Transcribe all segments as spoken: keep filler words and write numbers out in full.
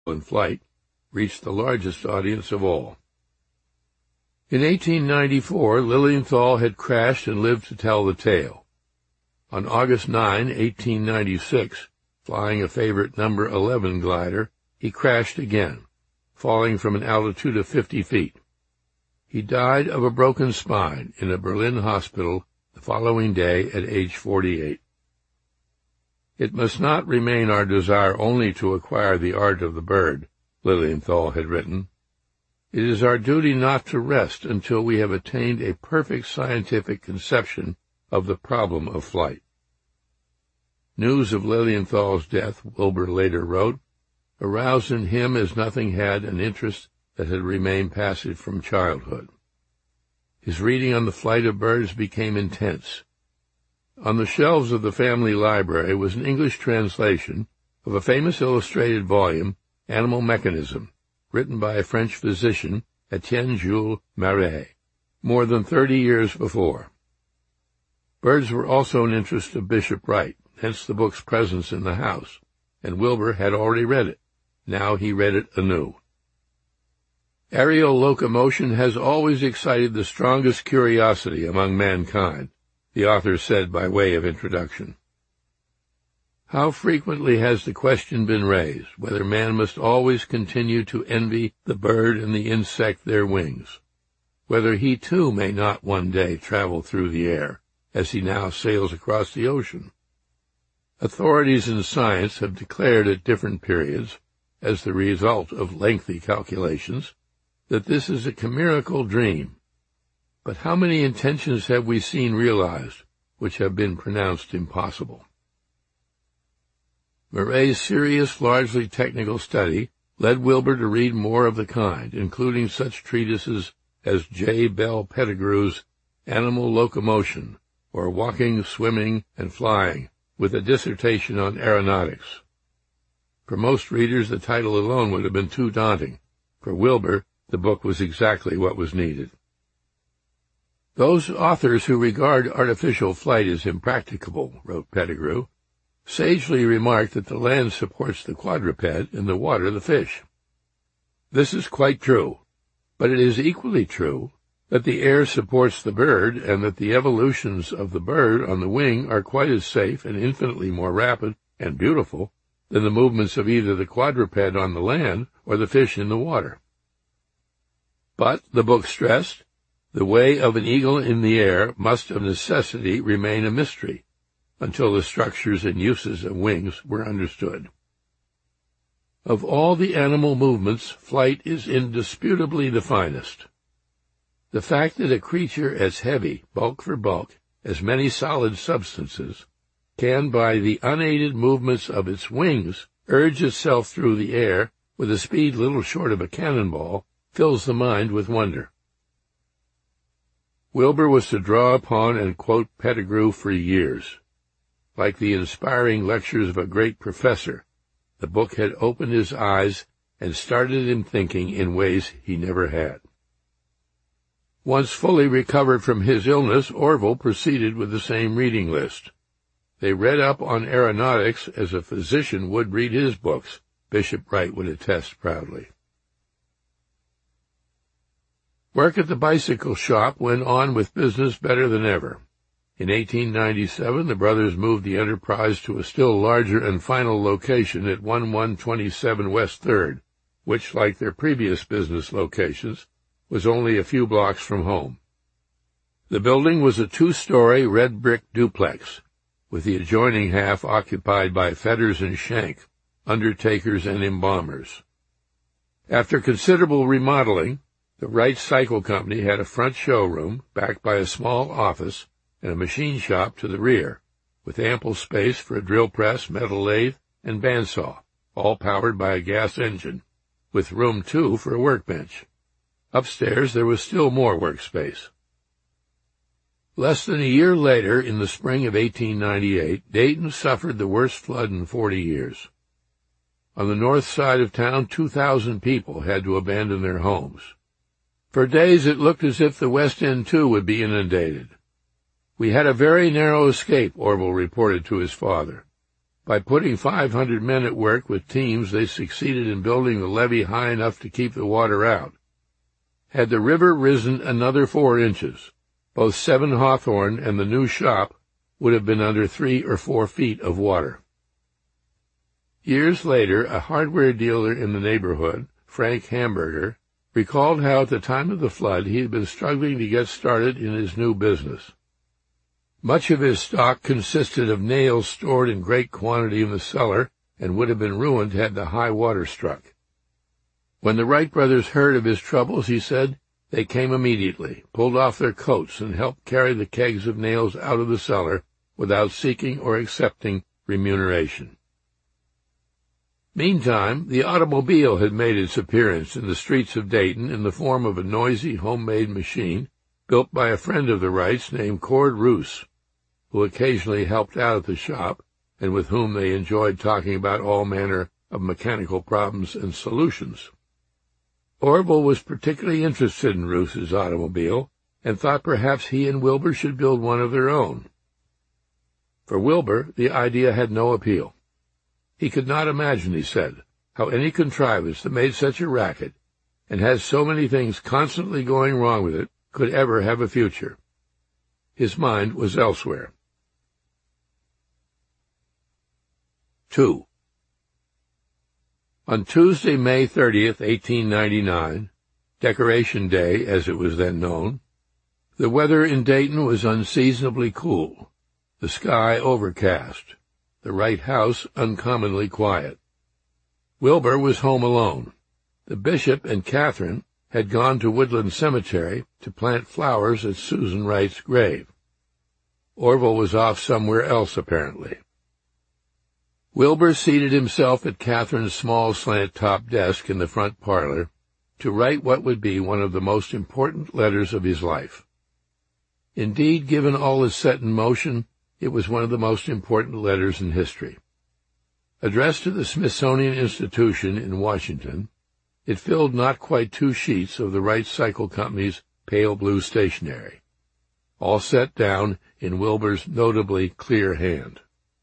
in flight reached the largest audience of all. In eighteen ninety-four, Lilienthal had crashed and lived to tell the tale. On August ninth, eighteen ninety-six, flying a favorite number eleven glider, he crashed again, falling from an altitude of fifty feet. He died of a broken spine in a Berlin hospital the following day at age forty-eight. It must not remain our desire only to acquire the art of the bird, Lilienthal had written. It is our duty not to rest until we have attained a perfect scientific conception of the problem of flight. News of Lilienthal's death, Wilbur later wrote, aroused in him as nothing had an interest that had remained passive from childhood. His reading on the flight of birds became intense. On the shelves of the family library was an English translation of a famous illustrated volume, Animal Mechanism, written by a French physician, Etienne Jules Marais, more than thirty years before. Birds were also an interest of Bishop Wright, hence the book's presence in the house, and Wilbur had already read it. Now he read it anew. Aerial locomotion has always excited the strongest curiosity among mankind, the author said by way of introduction. How frequently has the question been raised whether man must always continue to envy the bird and the insect their wings, whether he too may not one day travel through the air, as he now sails across the ocean. Authorities in science have declared at different periods, as the result of lengthy calculations, that this is a chimerical dream. But how many intentions have we seen realized which have been pronounced impossible? Marais's serious, largely technical study led Wilbur to read more of the kind, including such treatises as J. Bell Pettigrew's Animal Locomotion, or Walking, Swimming, and Flying, with a dissertation on aeronautics. For most readers, the title alone would have been too daunting. For Wilbur, the book was exactly what was needed. Those authors who regard artificial flight as impracticable, wrote Pettigrew, sagely remark that the land supports the quadruped and the water the fish. This is quite true, but it is equally true that the air supports the bird and that the evolutions of the bird on the wing are quite as safe and infinitely more rapid and beautiful than the movements of either the quadruped on the land or the fish in the water. But, the book stressed, the way of an eagle in the air must of necessity remain a mystery until the structures and uses of wings were understood. Of all the animal movements, flight is indisputably the finest. The fact that a creature as heavy, bulk for bulk, as many solid substances, can, by the unaided movements of its wings, urge itself through the air with a speed little short of a cannonball, fills the mind with wonder. Wilbur was to draw upon and quote Pettigrew for years. Like the inspiring lectures of a great professor, the book had opened his eyes and started him thinking in ways he never had. Once fully recovered from his illness, Orville proceeded with the same reading list. They read up on aeronautics as a physician would read his books, Bishop Wright would attest proudly. Work at the bicycle shop went on with business better than ever. In eighteen ninety-seven, the brothers moved the enterprise to a still larger and final location at eleven twenty-seven West third, which, like their previous business locations, was only a few blocks from home. The building was a two-story red brick duplex, with the adjoining half occupied by Fetters and Shank, undertakers and embalmers. After considerable remodeling, the Wright Cycle Company had a front showroom, backed by a small office, and a machine shop to the rear, with ample space for a drill press, metal lathe, and bandsaw, all powered by a gas engine, with room, too, for a workbench. Upstairs there was still more workspace. Less than a year later, in the spring of eighteen ninety-eight, Dayton suffered the worst flood in forty years. On the north side of town, two thousand people had to abandon their homes. For days it looked as if the West End, too, would be inundated. We had a very narrow escape, Orville reported to his father. By putting five hundred men at work with teams, they succeeded in building the levee high enough to keep the water out. Had the river risen another four inches, both Seven Hawthorne and the new shop would have been under three or four feet of water. Years later, a hardware dealer in the neighborhood, Frank Hamburger, recalled how at the time of the flood he had been struggling to get started in his new business. Much of his stock consisted of nails stored in great quantity in the cellar and would have been ruined had the high water struck. When the Wright brothers heard of his troubles, he said, they came immediately, pulled off their coats, and helped carry the kegs of nails out of the cellar without seeking or accepting remuneration. Meantime, the automobile had made its appearance in the streets of Dayton in the form of a noisy homemade machine built by a friend of the Wrights named Cord Roos, who occasionally helped out at the shop and with whom they enjoyed talking about all manner of mechanical problems and solutions. Orville was particularly interested in Roos's automobile and thought perhaps he and Wilbur should build one of their own. For Wilbur, the idea had no appeal. He could not imagine, he said, how any contrivance that made such a racket and has so many things constantly going wrong with it could ever have a future. His mind was elsewhere. Two. On Tuesday, May thirtieth, eighteen ninety-nine, Decoration Day, as it was then known, the weather in Dayton was unseasonably cool, the sky overcast, the Wright house uncommonly quiet. Wilbur was home alone. The bishop and Catherine had gone to Woodland Cemetery to plant flowers at Susan Wright's grave. Orville was off somewhere else, apparently. Wilbur seated himself at Catherine's small slant-top desk in the front parlor to write what would be one of the most important letters of his life. Indeed, given all is set in motion, it was one of the most important letters in history. Addressed to the Smithsonian Institution in Washington, it filled not quite two sheets of the Wright Cycle Company's pale blue stationery, all set down in Wilbur's notably clear hand.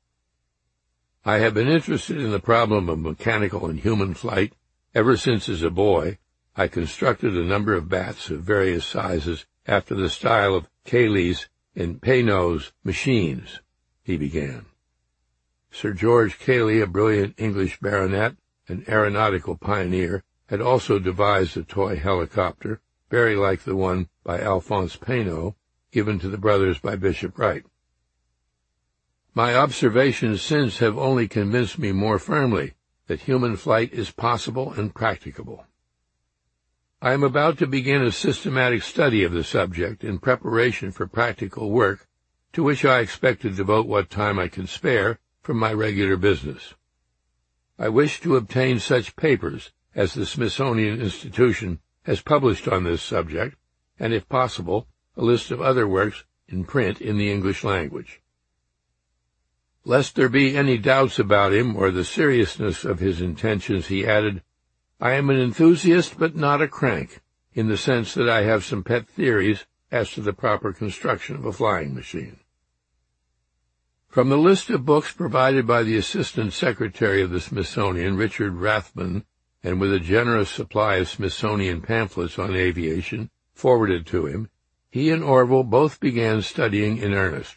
I have been interested in the problem of mechanical and human flight ever since as a boy. I constructed a number of bats of various sizes after the style of Cayley's and Penaud's machines, he began. Sir George Cayley, a brilliant English baronet, an aeronautical pioneer, had also devised a toy helicopter, very like the one by Alphonse Penaud, given to the brothers by Bishop Wright. My observations since have only convinced me more firmly that human flight is possible and practicable. I am about to begin a systematic study of the subject in preparation for practical work, to which I expect to devote what time I can spare from my regular business. I wish to obtain such papers as the Smithsonian Institution has published on this subject, and, if possible, a list of other works in print in the English language. Lest there be any doubts about him or the seriousness of his intentions, he added, I am an enthusiast but not a crank, in the sense that I have some pet theories as to the proper construction of a flying machine. From the list of books provided by the Assistant Secretary of the Smithsonian, Richard Rathbun, and with a generous supply of Smithsonian pamphlets on aviation forwarded to him, he and Orville both began studying in earnest.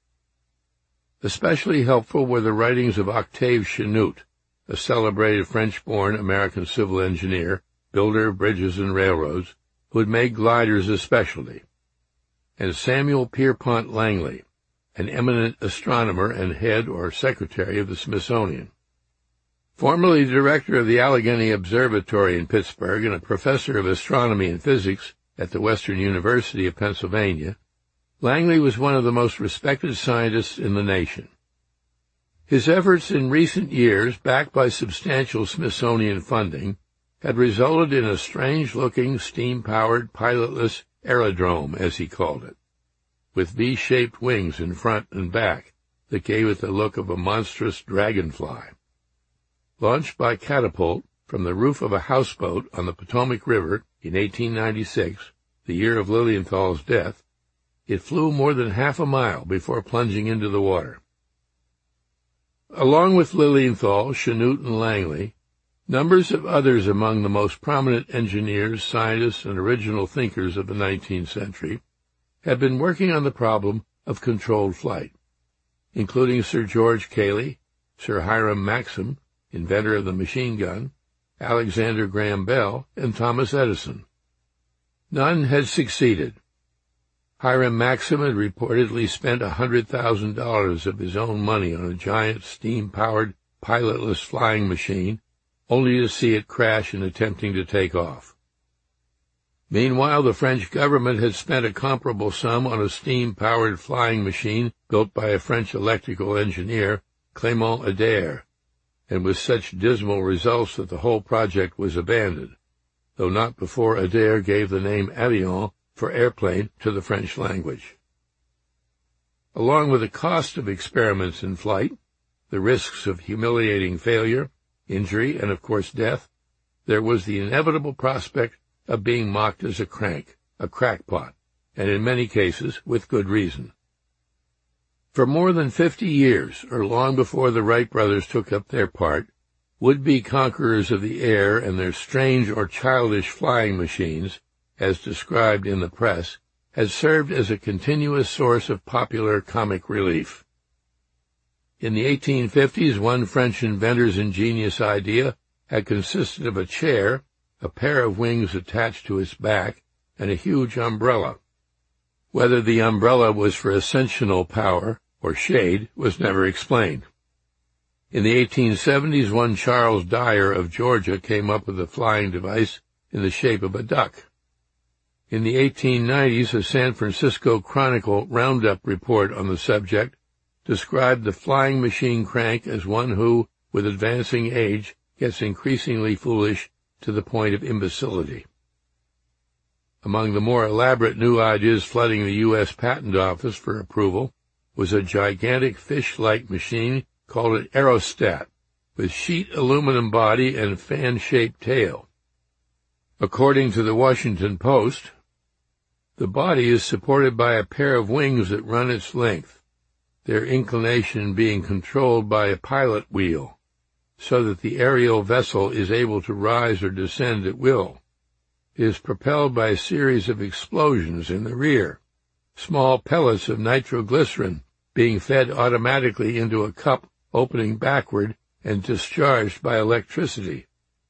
Especially helpful were the writings of Octave Chanute, a celebrated French-born American civil engineer, builder of bridges and railroads, who had made gliders a specialty, and Samuel Pierpont Langley, an eminent astronomer and head or secretary of the Smithsonian. Formerly director of the Allegheny Observatory in Pittsburgh and a professor of astronomy and physics at the Western University of Pennsylvania, Langley was one of the most respected scientists in the nation. His efforts in recent years, backed by substantial Smithsonian funding, had resulted in a strange-looking, steam-powered, pilotless aerodrome, as he called it, with V-shaped wings in front and back that gave it the look of a monstrous dragonfly. Launched by catapult from the roof of a houseboat on the Potomac River in eighteen ninety-six, the year of Lilienthal's death, it flew more than half a mile before plunging into the water. Along with Lilienthal, Chanute, and Langley, numbers of others among the most prominent engineers, scientists, and original thinkers of the nineteenth century had been working on the problem of controlled flight, including Sir George Cayley, Sir Hiram Maxim, inventor of the machine gun, Alexander Graham Bell, and Thomas Edison. None had succeeded. Hiram Maxim had reportedly spent one hundred thousand dollars of his own money on a giant steam-powered, pilotless flying machine, only to see it crash in attempting to take off. Meanwhile, the French government had spent a comparable sum on a steam-powered flying machine built by a French electrical engineer, Clément Ader, and with such dismal results that the whole project was abandoned, though not before Ader gave the name avion for airplane to the French language. Along with the cost of experiments in flight, the risks of humiliating failure, injury, and of course death, there was the inevitable prospect of being mocked as a crank, a crackpot, and in many cases with good reason. For more than fifty years, or long before the Wright brothers took up their part, would-be conquerors of the air and their strange or childish flying machines, as described in the press, had served as a continuous source of popular comic relief. In the eighteen fifties, one French inventor's ingenious idea had consisted of a chair, a pair of wings attached to its back, and a huge umbrella. Whether the umbrella was for ascensional power or shade was never explained. In the eighteen seventies, one Charles Dyer of Georgia came up with a flying device in the shape of a duck. In the eighteen nineties, a San Francisco Chronicle roundup report on the subject described the flying machine crank as one who, with advancing age, gets increasingly foolish to the point of imbecility. Among the more elaborate new ideas flooding the U S Patent Office for approval was a gigantic fish-like machine called an aerostat, with sheet aluminum body and fan-shaped tail. According to the Washington Post, the body is supported by a pair of wings that run its length, their inclination being controlled by a pilot wheel, so that the aerial vessel is able to rise or descend at will. It is propelled by a series of explosions in the rear, small pellets of nitroglycerin being fed automatically into a cup opening backward and discharged by electricity.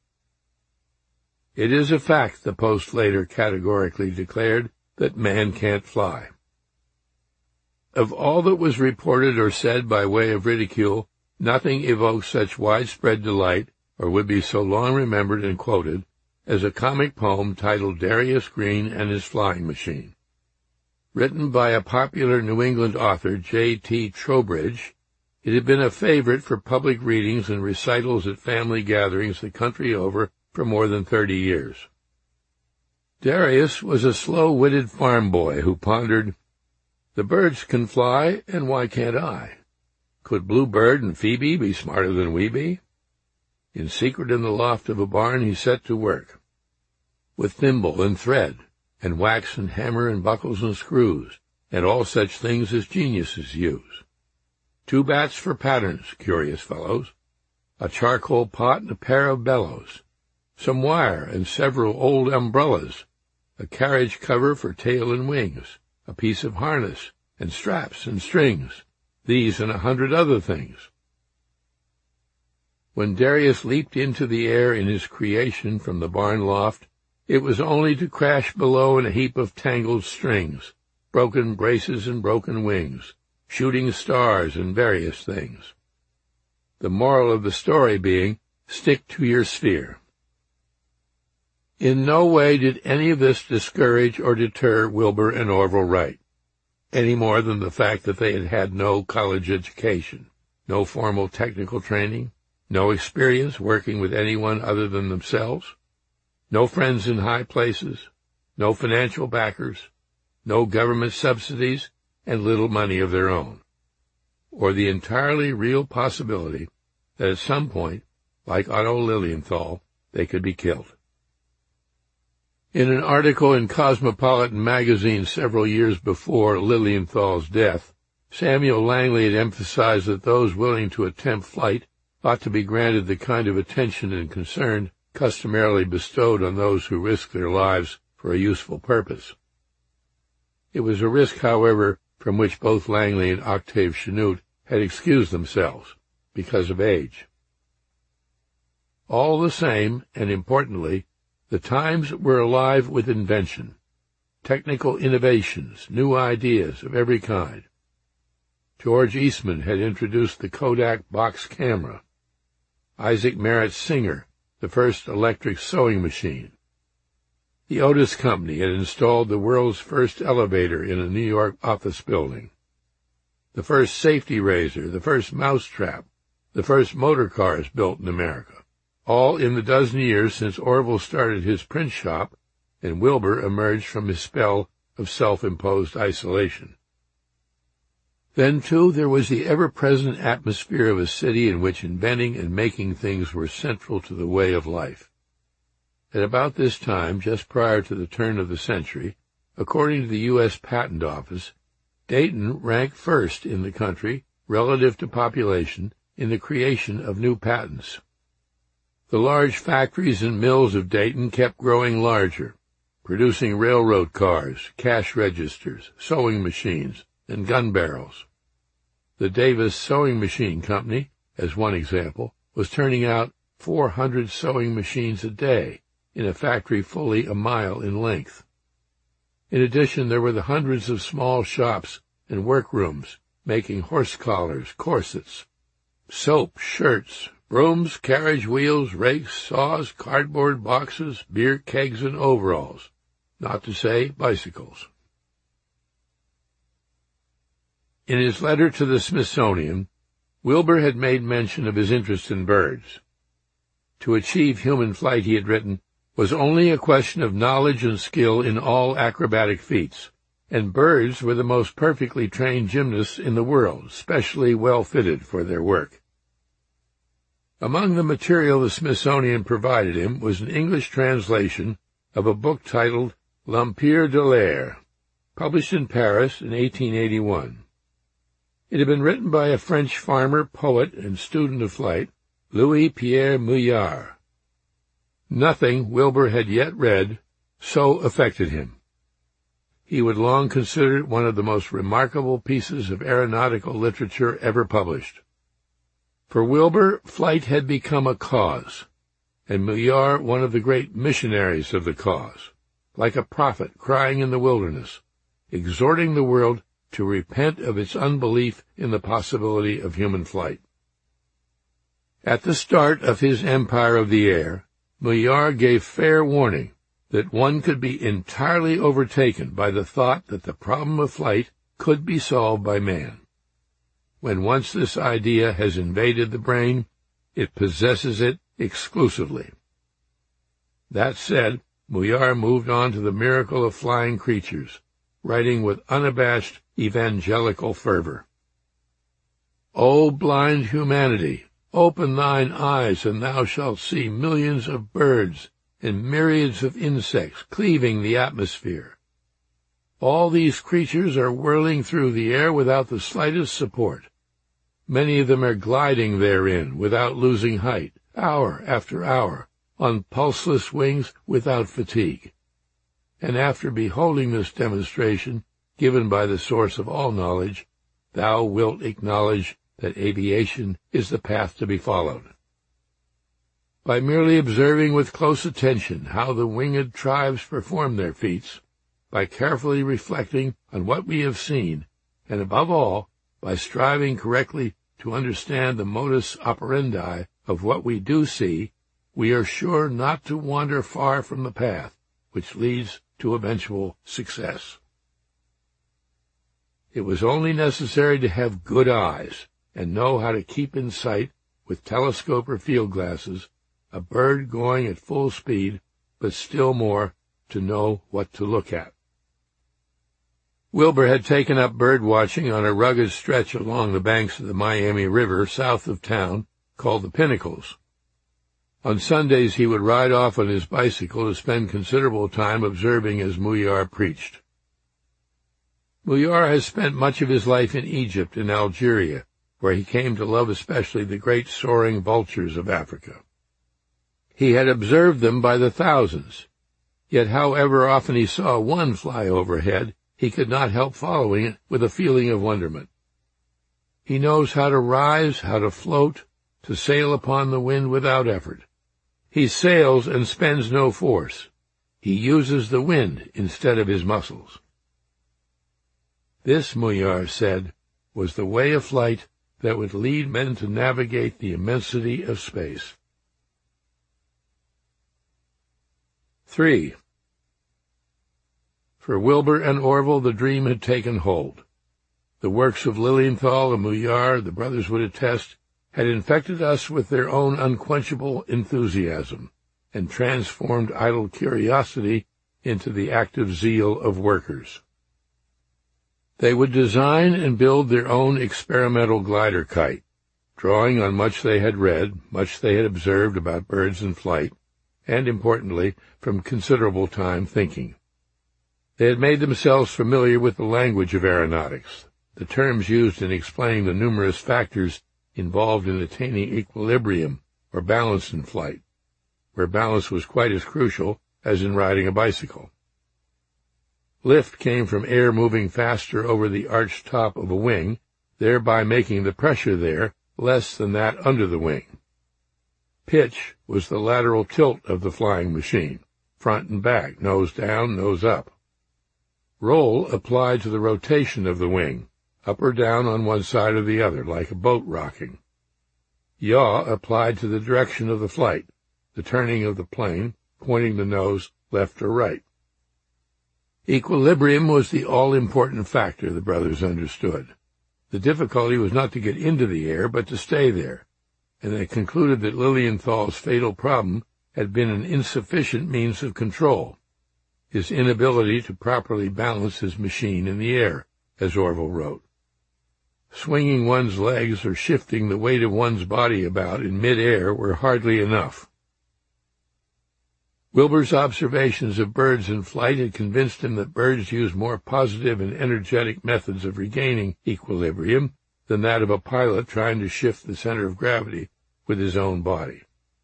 It is a fact, the Post later categorically declared, that man can't fly. Of all that was reported or said by way of ridicule, nothing evoked such widespread delight, or would be so long remembered and quoted, as a comic poem titled Darius Green and His Flying Machine. Written by a popular New England author, J T Trowbridge, it had been a favorite for public readings and recitals at family gatherings the country over for more than thirty years. Darius was a slow-witted farm boy who pondered, "The birds can fly, and why can't I? Could Bluebird and Phoebe be smarter than we be?" In secret in the loft of a barn he set to work, with thimble and thread, and wax and hammer and buckles and screws, and all such things as geniuses use. Two bats for patterns, curious fellows, a charcoal pot and a pair of bellows, some wire and several old umbrellas, a carriage cover for tail and wings, a piece of harness, and straps and strings, these and a hundred other things. When Darius leaped into the air in his creation from the barn loft, it was only to crash below in a heap of tangled strings, broken braces and broken wings, shooting stars and various things. The moral of the story being, stick to your sphere. In no way did any of this discourage or deter Wilbur and Orville Wright, any more than the fact that they had had no college education, no formal technical training, no experience working with anyone other than themselves, no friends in high places, no financial backers, no government subsidies, and little money of their own, or the entirely real possibility that at some point, like Otto Lilienthal, they could be killed. In an article in Cosmopolitan magazine several years before Lilienthal's death, Samuel Langley had emphasized that those willing to attempt flight ought to be granted the kind of attention and concern customarily bestowed on those who risk their lives for a useful purpose. It was a risk, however, from which both Langley and Octave Chanute had excused themselves, because of age. All the same, and importantly, the times were alive with invention, technical innovations, new ideas of every kind. George Eastman had introduced the Kodak box camera. Isaac Merritt Singer, the first electric sewing machine. The Otis Company had installed the world's first elevator in a New York office building. The first safety razor, the first mousetrap, the first motor cars built in America, all in the dozen years since Orville started his print shop and Wilbur emerged from his spell of self-imposed isolation. Then, too, there was the ever-present atmosphere of a city in which inventing and making things were central to the way of life. At about this time, just prior to the turn of the century, according to the U S Patent Office, Dayton ranked first in the country, relative to population, in the creation of new patents. The large factories and mills of Dayton kept growing larger, producing railroad cars, cash registers, sewing machines, and gun barrels. The Davis Sewing Machine Company, as one example, was turning out four hundred sewing machines a day in a factory fully a mile in length. In addition, there were the hundreds of small shops and workrooms making horse collars, corsets, soap, shirts, brooms, carriage wheels, rakes, saws, cardboard boxes, beer kegs, and overalls, not to say bicycles. In his letter to the Smithsonian, Wilbur had made mention of his interest in birds. To achieve human flight, he had written, was only a question of knowledge and skill in all acrobatic feats, and birds were the most perfectly trained gymnasts in the world, specially well fitted for their work. Among the material the Smithsonian provided him was an English translation of a book titled L'Empire de l'Air, published in Paris in eighteen eighty-one. It had been written by a French farmer, poet, and student of flight, Louis-Pierre Mouillard. Nothing Wilbur had yet read so affected him. He would long consider it one of the most remarkable pieces of aeronautical literature ever published. For Wilbur, flight had become a cause, and Mouillard one of the great missionaries of the cause, like a prophet crying in the wilderness, exhorting the world to repent of its unbelief in the possibility of human flight. At the start of his empire of the air, Mouillard gave fair warning that one could be entirely overtaken by the thought that the problem of flight could be solved by man. When once this idea has invaded the brain, it possesses it exclusively. That said, Mouillard moved on to the miracle of flying creatures, writing with unabashed evangelical fervor. O blind humanity, open thine eyes, and thou shalt see millions of birds and myriads of insects cleaving the atmosphere. All these creatures are whirling through the air without the slightest support. Many of them are gliding therein without losing height, hour after hour, on pulseless wings without fatigue. And after beholding this demonstration, given by the source of all knowledge, thou wilt acknowledge that aviation is the path to be followed. By merely observing with close attention how the winged tribes perform their feats, by carefully reflecting on what we have seen, and above all, by striving correctly to understand the modus operandi of what we do see, we are sure not to wander far from the path which leads to eventual success. It was only necessary to have good eyes and know how to keep in sight, with telescope or field glasses, a bird going at full speed, but still more, to know what to look at. Wilbur had taken up bird watching on a rugged stretch along the banks of the Miami River south of town called the Pinnacles. On Sundays he would ride off on his bicycle to spend considerable time observing as Mouillard preached. Muyar has spent much of his life in Egypt and Algeria, where he came to love especially the great soaring vultures of Africa. He had observed them by the thousands, yet however often he saw one fly overhead, he could not help following it with a feeling of wonderment. He knows how to rise, how to float, to sail upon the wind without effort. He sails and spends no force. He uses the wind instead of his muscles. This, Muyar said, was the way of flight that would lead men to navigate the immensity of space. Three. For Wilbur and Orville, the dream had taken hold. The works of Lilienthal and Muyar, the brothers would attest, had infected us with their own unquenchable enthusiasm, and transformed idle curiosity into the active zeal of workers. They would design and build their own experimental glider kite, drawing on much they had read, much they had observed about birds in flight, and, importantly, from considerable time thinking. They had made themselves familiar with the language of aeronautics, the terms used in explaining the numerous factors involved in attaining equilibrium or balance in flight, where balance was quite as crucial as in riding a bicycle. Lift came from air moving faster over the arched top of a wing, thereby making the pressure there less than that under the wing. Pitch was the lateral tilt of the flying machine, front and back, nose down, nose up. Roll applied to the rotation of the wing, up or down on one side or the other, like a boat rocking. Yaw applied to the direction of the flight, the turning of the plane, pointing the nose left or right. Equilibrium was the all-important factor, the brothers understood. The difficulty was not to get into the air, but to stay there, and they concluded that Lilienthal's fatal problem had been an insufficient means of control, his inability to properly balance his machine in the air, as Orville wrote. Swinging one's legs or shifting the weight of one's body about in mid-air were hardly enough. Wilbur's observations of birds in flight had convinced him that birds use more positive and energetic methods of regaining equilibrium than that of a pilot trying to shift the center of gravity with his own body.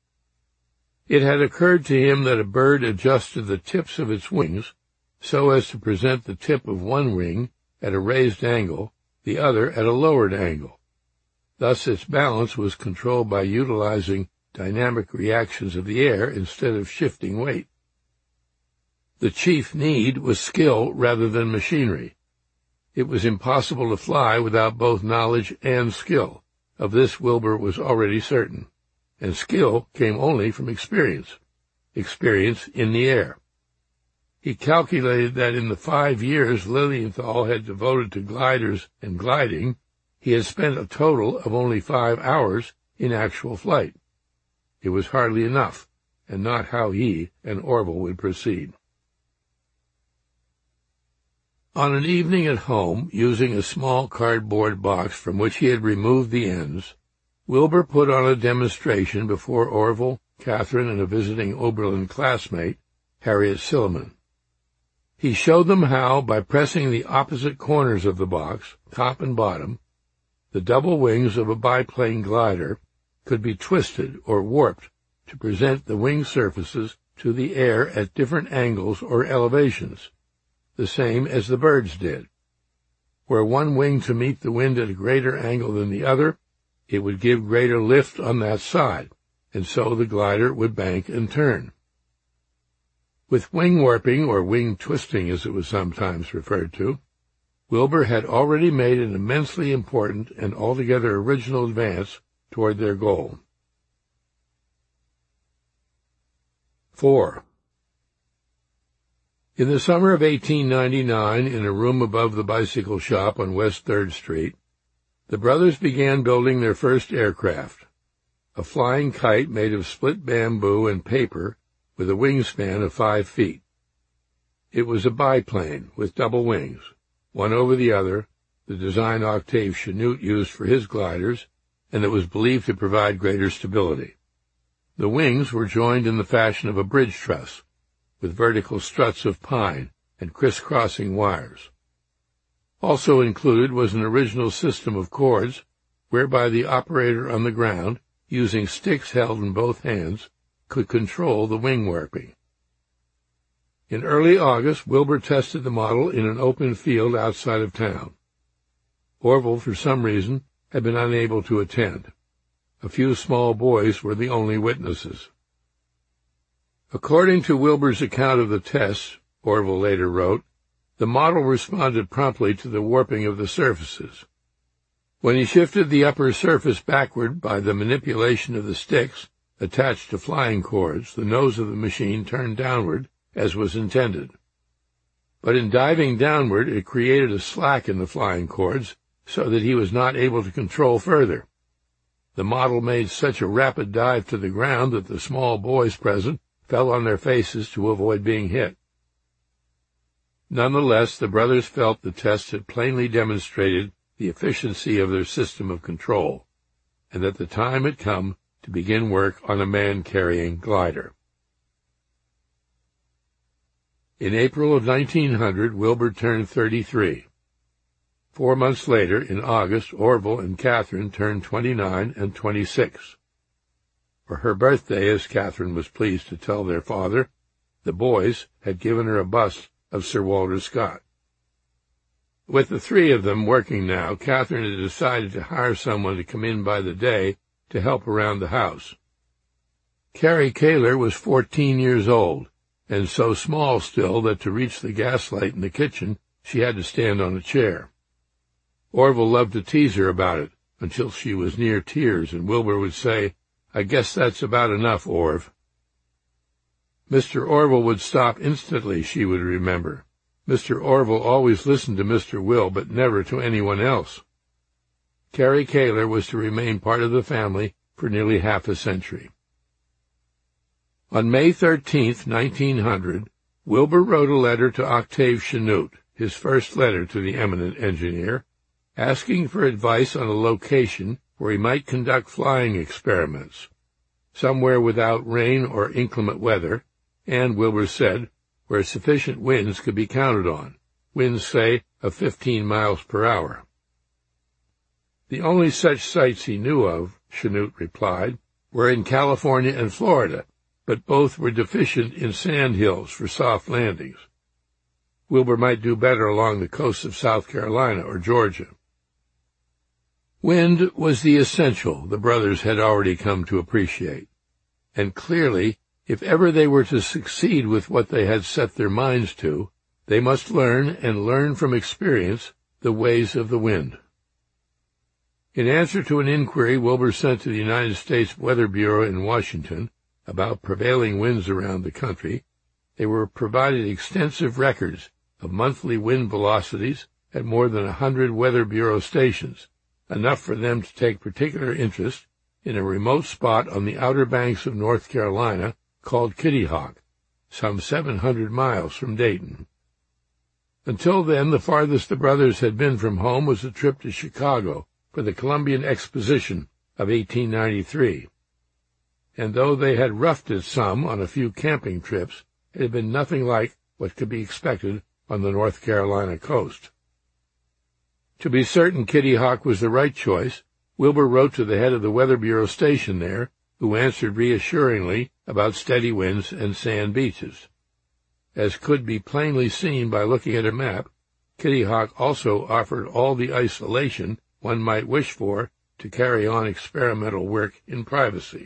It had occurred to him that a bird adjusted the tips of its wings so as to present the tip of one wing at a raised angle, the other at a lowered angle. Thus its balance was controlled by utilizing dynamic reactions of the air instead of shifting weight. The chief need was skill rather than machinery. It was impossible to fly without both knowledge and skill. Of this Wilbur was already certain, and skill came only from experience, experience in the air. He calculated that in the five years Lilienthal had devoted to gliders and gliding, he had spent a total of only five hours in actual flight. It was hardly enough, and not how he and Orville would proceed. On an evening at home, using a small cardboard box from which he had removed the ends, Wilbur put on a demonstration before Orville, Catherine, and a visiting Oberlin classmate, Harriet Silliman. He showed them how, by pressing the opposite corners of the box, top and bottom, the double wings of a biplane glider could be twisted or warped to present the wing surfaces to the air at different angles or elevations, the same as the birds did. Were one wing to meet the wind at a greater angle than the other, it would give greater lift on that side, and so the glider would bank and turn. With wing warping, or wing twisting as it was sometimes referred to, Wilbur had already made an immensely important and altogether original advance toward their goal. Four. In the summer of eighteen ninety-nine, in a room above the bicycle shop on West third Street, the brothers began building their first aircraft, a flying kite made of split bamboo and paper with a wingspan of five feet. It was a biplane with double wings, one over the other, the design Octave Chanute used for his gliders, and that was believed to provide greater stability. The wings were joined in the fashion of a bridge truss, with vertical struts of pine and crisscrossing wires. Also included was an original system of cords, whereby the operator on the ground, using sticks held in both hands, could control the wing warping. In early August, Wilbur tested the model in an open field outside of town. Orville, for some reason, had been unable to attend. A few small boys were the only witnesses. According to Wilbur's account of the tests, Orville later wrote, the model responded promptly to the warping of the surfaces. When he shifted the upper surface backward by the manipulation of the sticks attached to flying cords, the nose of the machine turned downward, as was intended. But in diving downward, it created a slack in the flying cords, so that he was not able to control further. The model made such a rapid dive to the ground that the small boys present fell on their faces to avoid being hit. Nonetheless, the brothers felt the test had plainly demonstrated the efficiency of their system of control, and that the time had come to begin work on a man-carrying glider. In April of nineteen hundred, Wilbur turned thirty-three. Four months later, in August, Orville and Catherine turned twenty-nine and twenty-six. For her birthday, as Catherine was pleased to tell their father, the boys had given her a bust of Sir Walter Scott. With the three of them working now, Catherine had decided to hire someone to come in by the day to help around the house. Carrie Kaler was fourteen years old, and so small still that to reach the gaslight in the kitchen she had to stand on a chair. Orville loved to tease her about it until she was near tears, and Wilbur would say, "I guess that's about enough, Orv." Mister Orville would stop instantly, she would remember. Mister Orville always listened to Mister Will, but never to anyone else. Carrie Kaler was to remain part of the family for nearly half a century. On May thirteenth, nineteen hundred, Wilbur wrote a letter to Octave Chanute, his first letter to the eminent engineer, asking for advice on a location where he might conduct flying experiments, somewhere without rain or inclement weather, and, Wilbur said, where sufficient winds could be counted on, winds, say, of fifteen miles per hour. The only such sites he knew of, Chanute replied, were in California and Florida, but both were deficient in sand hills for soft landings. Wilbur might do better along the coast of South Carolina or Georgia. Wind was the essential, the brothers had already come to appreciate, and clearly, if ever they were to succeed with what they had set their minds to, they must learn, and learn from experience, the ways of the wind. In answer to an inquiry Wilbur sent to the United States Weather Bureau in Washington about prevailing winds around the country, they were provided extensive records of monthly wind velocities at more than a hundred Weather Bureau stations, enough for them to take particular interest in a remote spot on the Outer Banks of North Carolina called Kitty Hawk, some seven hundred miles from Dayton. Until then, the farthest the brothers had been from home was a trip to Chicago for the Columbian Exposition of eighteen ninety-three. And though they had roughed it some on a few camping trips, it had been nothing like what could be expected on the North Carolina coast. To be certain Kitty Hawk was the right choice, Wilbur wrote to the head of the Weather Bureau station there, who answered reassuringly about steady winds and sand beaches. As could be plainly seen by looking at a map, Kitty Hawk also offered all the isolation one might wish for to carry on experimental work in privacy.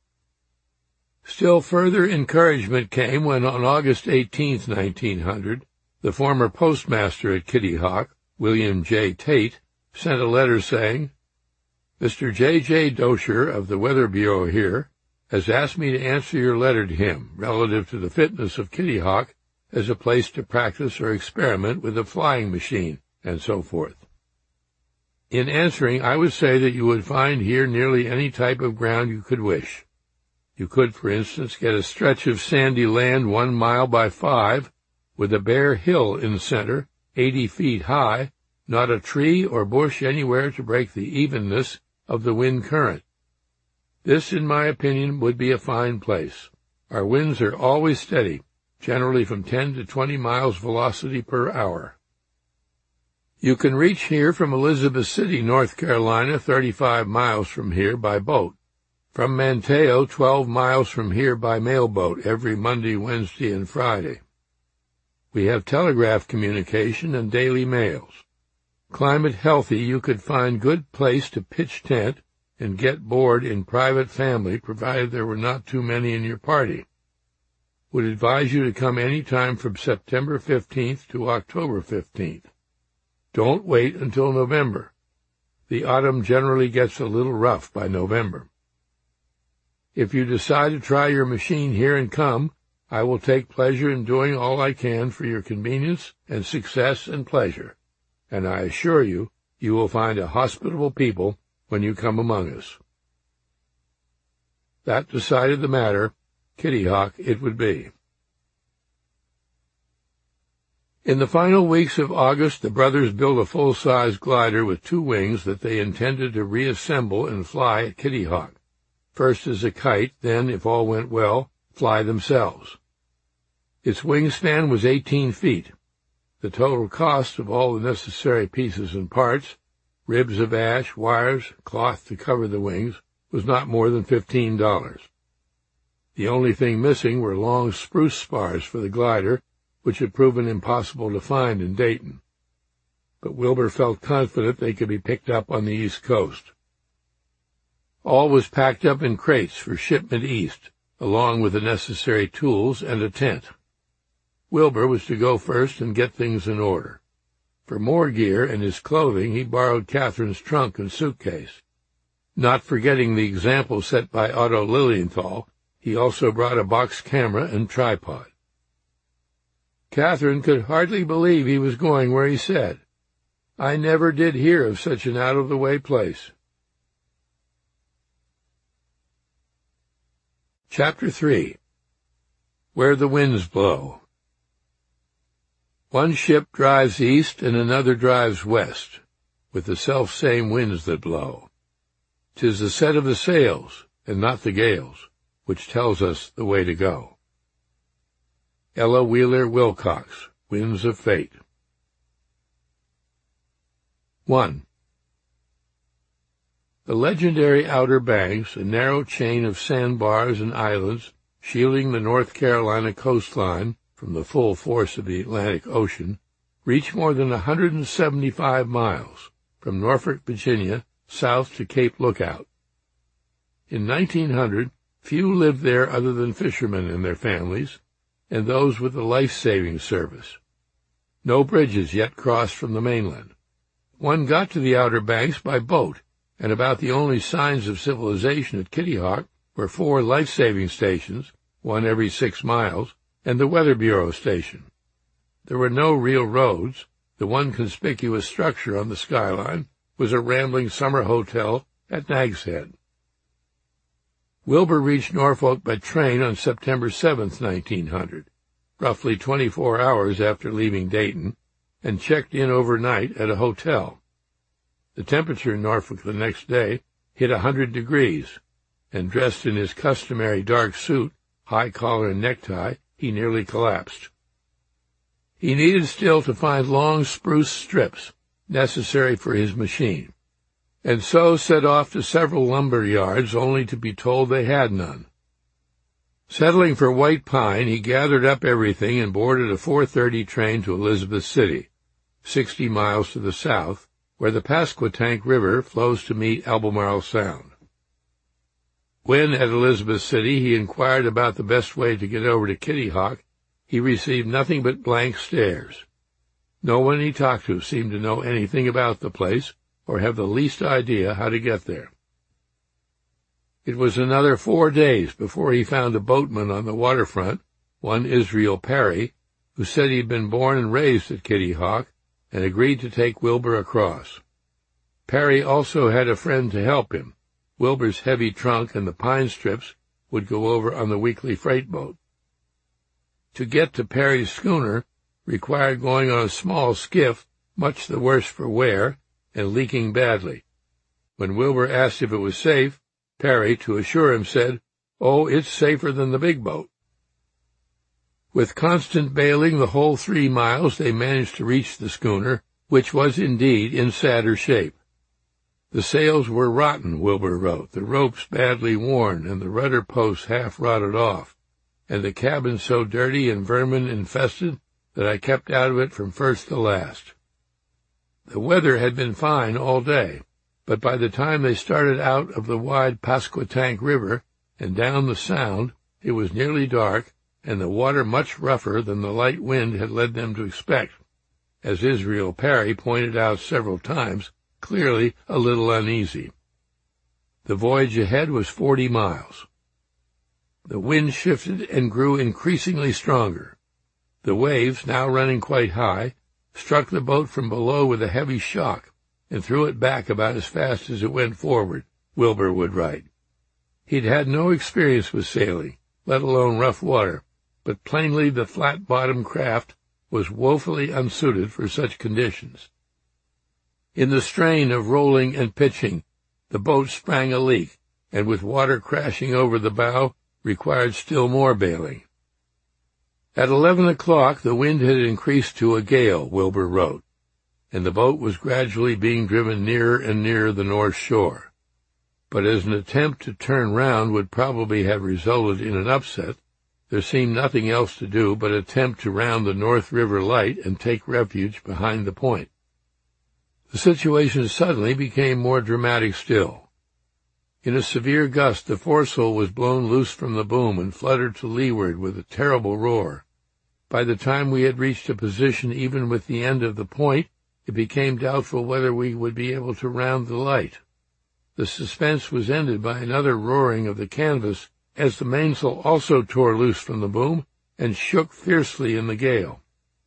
Still further encouragement came when on August eighteenth, nineteen hundred, the former postmaster at Kitty Hawk, William J. Tate, sent a letter saying, "Mister J J Dosher of the Weather Bureau here has asked me to answer your letter to him relative to the fitness of Kitty Hawk as a place to practice or experiment with a flying machine," and so forth. In answering, I would say that you would find here nearly any type of ground you could wish. You could, for instance, get a stretch of sandy land one mile by five, with a bare hill in the center, eighty feet high, not a tree or bush anywhere to break the evenness of the wind current. This, in my opinion, would be a fine place. Our winds are always steady, generally from ten to twenty miles velocity per hour. You can reach here from Elizabeth City, North Carolina, thirty-five miles from here by boat. From Manteo, twelve miles from here by mailboat every Monday, Wednesday, and Friday. We have telegraph communication and daily mails. Climate healthy, you could find good place to pitch tent and get board in private family, provided there were not too many in your party. Would advise you to come any time from September fifteenth to October fifteenth. Don't wait until November. The autumn generally gets a little rough by November. If you decide to try your machine here and come, I will take pleasure in doing all I can for your convenience and success and pleasure, and I assure you, you will find a hospitable people when you come among us. That decided the matter. Kitty Hawk it would be. In the final weeks of August, the brothers built a full-size glider with two wings that they intended to reassemble and fly at Kitty Hawk, first as a kite, then, if all went well, fly themselves. Its wingspan was eighteen feet. The total cost of all the necessary pieces and parts, ribs of ash, wires, cloth to cover the wings, was not more than fifteen dollars. The only thing missing were long spruce spars for the glider, which had proven impossible to find in Dayton. But Wilbur felt confident they could be picked up on the East Coast. All was packed up in crates for shipment east, along with the necessary tools and a tent. Wilbur was to go first and get things in order. For more gear and his clothing, he borrowed Catherine's trunk and suitcase. Not forgetting the example set by Otto Lilienthal, he also brought a box camera and tripod. Catherine could hardly believe he was going where he said, "I never did hear of such an out-of-the-way place." Chapter three. Where the Winds Blow. One ship drives east and another drives west, with the self-same winds that blow. 'Tis the set of the sails, and not the gales, which tells us the way to go. Ella Wheeler Wilcox, Winds of Fate. one. The legendary Outer Banks, a narrow chain of sandbars and islands shielding the North Carolina coastline from the full force of the Atlantic Ocean, reach more than one hundred seventy-five miles, from Norfolk, Virginia, south to Cape Lookout. In nineteen hundred, few lived there other than fishermen and their families, and those with the life-saving service. No bridges yet crossed from the mainland. One got to the Outer Banks by boat, and about the only signs of civilization at Kitty Hawk were four life-saving stations, one every six miles, and the Weather Bureau station. There were no real roads. The one conspicuous structure on the skyline was a rambling summer hotel at Nag's Head. Wilbur reached Norfolk by train on September seventh, nineteen hundred, roughly twenty-four hours after leaving Dayton, and checked in overnight at a hotel. The temperature in Norfolk the next day hit a hundred degrees, and dressed in his customary dark suit, high collar and necktie, he nearly collapsed. He needed still to find long spruce strips necessary for his machine, and so set off to several lumber yards only to be told they had none. Settling for White Pine, he gathered up everything and boarded a four thirty train to Elizabeth City, sixty miles to the south, where the Pasquotank River flows to meet Albemarle Sound. When at Elizabeth City he inquired about the best way to get over to Kitty Hawk, he received nothing but blank stares. No one he talked to seemed to know anything about the place, or have the least idea how to get there. It was another four days before he found a boatman on the waterfront, one Israel Perry, who said he'd been born and raised at Kitty Hawk, and agreed to take Wilbur across. Perry also had a friend to help him. Wilbur's heavy trunk and the pine strips would go over on the weekly freight boat. To get to Perry's schooner required going on a small skiff, much the worse for wear, and leaking badly. When Wilbur asked if it was safe, Perry, to assure him, said, "Oh, it's safer than the big boat." With constant bailing the whole three miles, they managed to reach the schooner, which was indeed in sadder shape. The sails were rotten, Wilbur wrote, the ropes badly worn, and the rudder posts half rotted off, and the cabin so dirty and vermin-infested that I kept out of it from first to last. The weather had been fine all day, but by the time they started out of the wide Pasquotank River and down the Sound, it was nearly dark, and the water much rougher than the light wind had led them to expect, as Israel Parry pointed out several times, clearly a little uneasy. The voyage ahead was forty miles. The wind shifted and grew increasingly stronger. The waves, now running quite high, struck the boat from below with a heavy shock and threw it back about as fast as it went forward, Wilbur would write. He'd had no experience with sailing, let alone rough water, but plainly the flat-bottomed craft was woefully unsuited for such conditions. In the strain of rolling and pitching, the boat sprang a leak, and with water crashing over the bow, required still more bailing. At eleven o'clock the wind had increased to a gale, Wilbur wrote, and the boat was gradually being driven nearer and nearer the north shore. But as an attempt to turn round would probably have resulted in an upset, there seemed nothing else to do but attempt to round the North River Light and take refuge behind the point. The situation suddenly became more dramatic still. In a severe gust, the foresail was blown loose from the boom and fluttered to leeward with a terrible roar. By the time we had reached a position even with the end of the point, it became doubtful whether we would be able to round the light. The suspense was ended by another roaring of the canvas as the mainsail also tore loose from the boom and shook fiercely in the gale.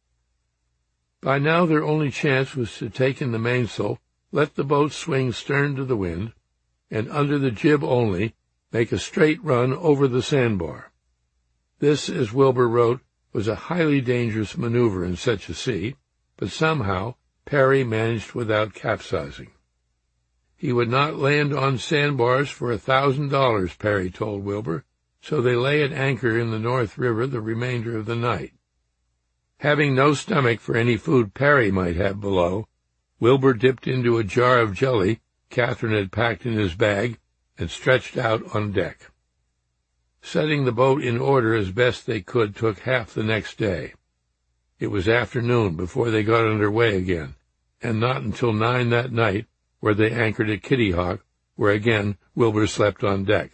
By now their only chance was to take in the mainsail, let the boat swing stern to the wind, and under the jib only, make a straight run over the sandbar. This, as Wilbur wrote, was a highly dangerous maneuver in such a sea, but somehow Parry managed without capsizing. He would not land on sandbars for a thousand dollars, Parry told Wilbur, so they lay at anchor in the North River the remainder of the night. Having no stomach for any food Parry might have below, Wilbur dipped into a jar of jelly Catherine had packed in his bag and stretched out on deck. Setting the boat in order as best they could took half the next day. It was afternoon before they got under way again, and not until nine that night were they anchored at Kitty Hawk, where again Wilbur slept on deck.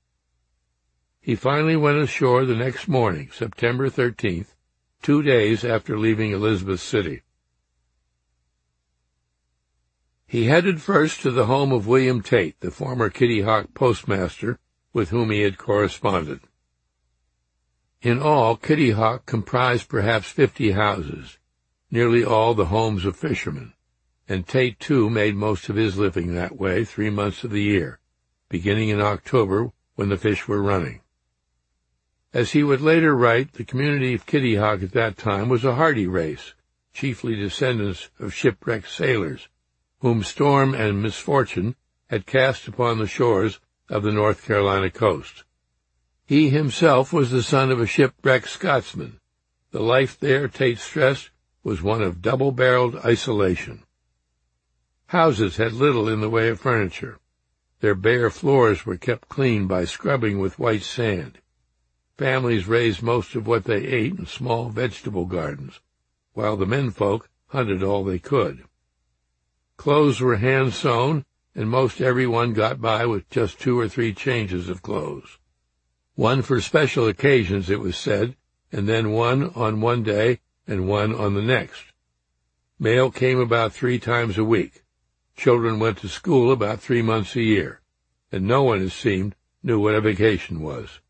He finally went ashore the next morning, September thirteenth, two days after leaving Elizabeth City. He headed first to the home of William Tate, the former Kitty Hawk postmaster, with whom he had corresponded. In all, Kitty Hawk comprised perhaps fifty houses, nearly all the homes of fishermen, and Tate, too, made most of his living that way three months of the year, beginning in October when the fish were running. As he would later write, the community of Kitty Hawk at that time was a hardy race, chiefly descendants of shipwrecked sailors, whom storm and misfortune had cast upon the shores of the North Carolina coast. He himself was the son of a shipwrecked Scotsman. The life there, Tate stressed, was one of double-barreled isolation. Houses had little in the way of furniture. Their bare floors were kept clean by scrubbing with white sand. Families raised most of what they ate in small vegetable gardens, while the menfolk hunted all they could. Clothes were hand-sewn, and most everyone got by with just two or three changes of clothes. One for special occasions, it was said, and then one on one day and one on the next. Mail came about three times a week. Children went to school about three months a year, and no one, it seemed, knew what a vacation was.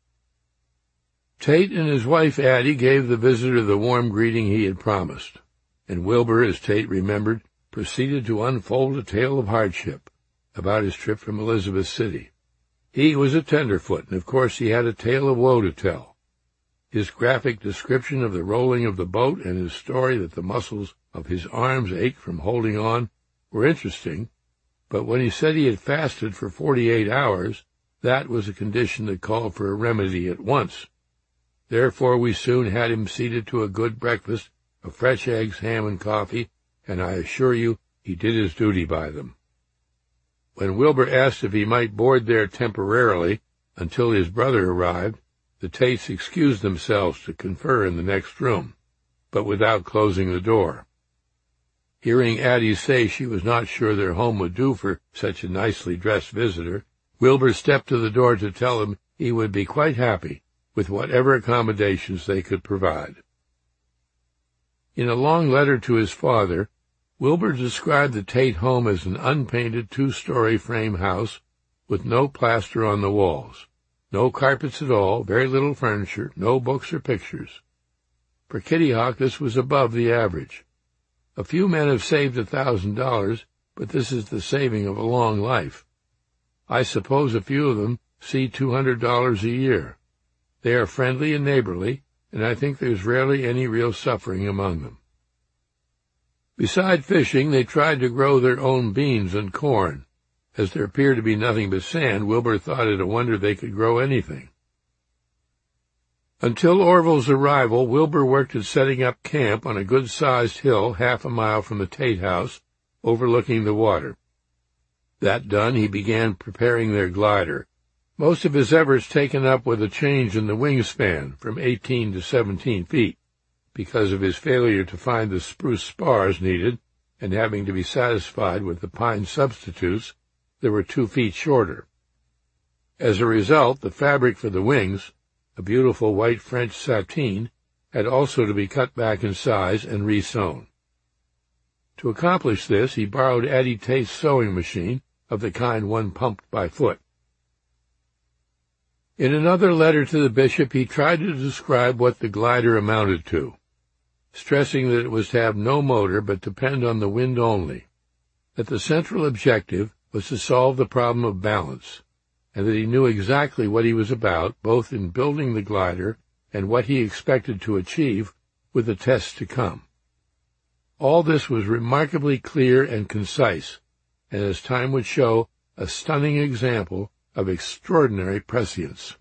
Tate and his wife Addie gave the visitor the warm greeting he had promised, and Wilbur, as Tate remembered, proceeded to unfold a tale of hardship about his trip from Elizabeth City. He was a tenderfoot, and of course he had a tale of woe to tell. His graphic description of the rolling of the boat and his story that the muscles of his arms ached from holding on were interesting, but when he said he had fasted for forty-eight hours, that was a condition that called for a remedy at once. Therefore we soon had him seated to a good breakfast of fresh eggs, ham, and coffee, and I assure you he did his duty by them. When Wilbur asked if he might board there temporarily until his brother arrived, the Tates excused themselves to confer in the next room, but without closing the door. Hearing Addie say she was not sure their home would do for such a nicely dressed visitor, Wilbur stepped to the door to tell him he would be quite happy with whatever accommodations they could provide. In a long letter to his father, Wilbur described the Tate home as an unpainted two-story frame house with no plaster on the walls, no carpets at all, very little furniture, no books or pictures. For Kitty Hawk this was above the average. A few men have saved a thousand dollars, but this is the saving of a long life. I suppose a few of them see two hundred dollars a year. They are friendly and neighborly, and I think there's rarely any real suffering among them. Beside fishing, they tried to grow their own beans and corn. As there appeared to be nothing but sand, Wilbur thought it a wonder they could grow anything. Until Orville's arrival, Wilbur worked at setting up camp on a good-sized hill half a mile from the Tate house, overlooking the water. That done, he began preparing their glider, most of his efforts taken up with a change in the wingspan from eighteen to seventeen feet, because of his failure to find the spruce spars needed, and having to be satisfied with the pine substitutes that were two feet shorter. As a result, the fabric for the wings, a beautiful white French sateen, had also to be cut back in size and re-sewn. To accomplish this, he borrowed Addie Tate's sewing machine, of the kind one pumped by foot. In another letter to the bishop, he tried to describe what the glider amounted to, stressing that it was to have no motor but depend on the wind only, that the central objective was to solve the problem of balance, and that he knew exactly what he was about, both in building the glider and what he expected to achieve with the tests to come. All this was remarkably clear and concise, and as time would show, a stunning example of extraordinary prescience.